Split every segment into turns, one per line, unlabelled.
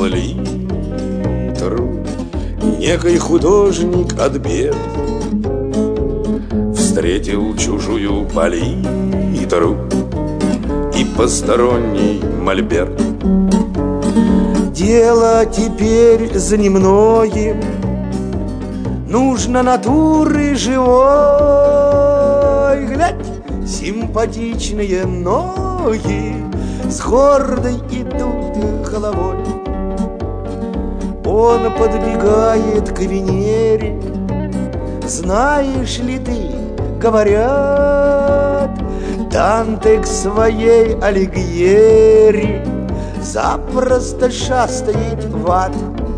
пол-литру некий художник от бед встретил чужую палитру и посторонний мольберт.
Дело теперь за немногим, нужно натуры живой. Глядь, симпатичные ноги с гордой идут головой. Он подбегает к Венере. Знаешь ли ты, говорят, Данте к своей Алигьери запросто шастает в ад.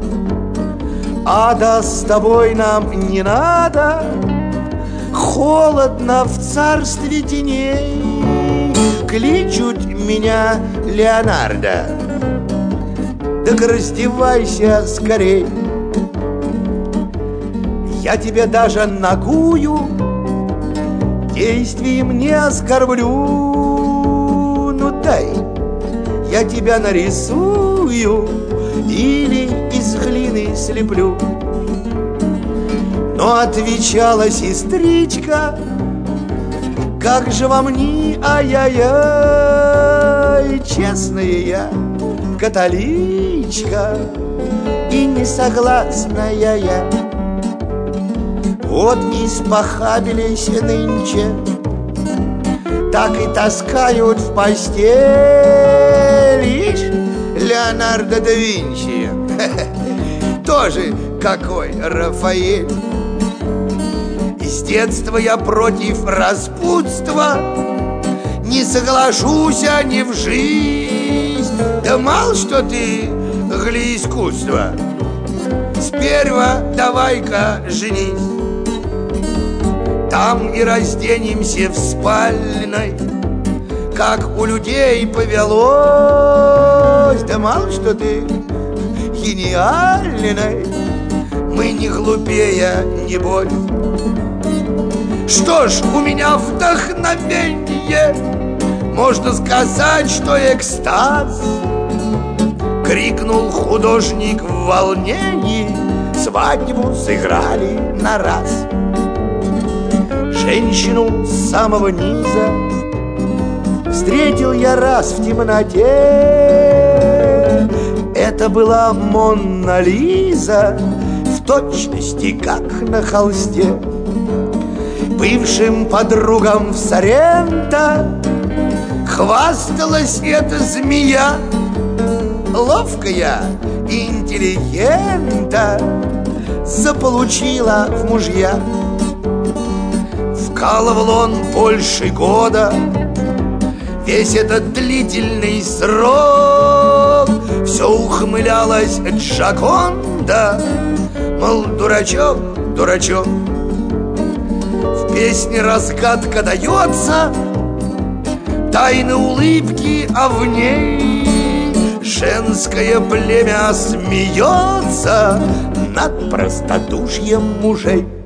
Ада с тобой нам не надо, холодно в царстве теней. Кличут меня Леонардо, так раздевайся скорей. Я тебя даже нагую, действием не оскорблю. Ну дай, я тебя нарисую или из глины слеплю. Но отвечала сестричка: как же вам ни ай-яй-яй, честная я католичка и несогласная я. Вот испохабились нынче, так и таскают в постель. Ишь, Леонардо да Винчи, тоже какой Рафаэль. С детства я против распутства, не соглашусь ни в жизнь. Да мало что ты гли искусства, сперва давай-ка женись. Там и разденемся в спальной, как у людей повелось. Да мало что ты гениальной, мы не глупее, небось. Что ж, у меня вдохновенье, можно сказать, что экстаз. Крикнул художник в волнении, свадьбу сыграли на раз. Женщину с самого низа встретил я раз в темноте. Это была Монна Лиза, в точности как на холсте. Бывшим подругам в Соренто хвасталась эта змея. Ловкая и интеллигента заполучила в мужья. Вкалывал он больше года, весь этот длительный срок. Все ухмылялась Джаконда, мол, дурачок, дурачок. В песне разгадка дается, тайны улыбки, а в ней женское племя смеется над простодушьем мужей.